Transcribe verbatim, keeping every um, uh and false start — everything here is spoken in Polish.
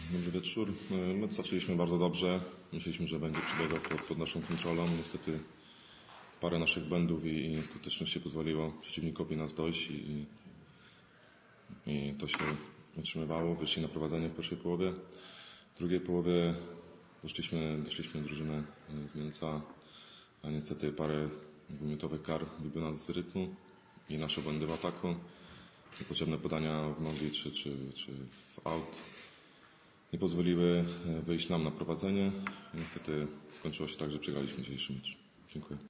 Dobry wieczór. My zaczęliśmy bardzo dobrze. Myśleliśmy, że będzie przebiegał pod, pod naszą kontrolą. Niestety parę naszych błędów i, i nieskuteczności pozwoliło przeciwnikowi nas dojść i, i to się utrzymywało. Wyszli na prowadzenie w pierwszej połowie. W drugiej połowie doszliśmy, doszliśmy drużynę z Mielca, a niestety parę dwuminutowych kar wybiło nas z rytmu i nasze błędy w ataku. Niepotrzebne podania w nogi czy, czy, czy w aut nie pozwoliły wyjść nam na prowadzenie. Niestety skończyło się tak, że przegraliśmy dzisiejszy mecz. Dziękuję.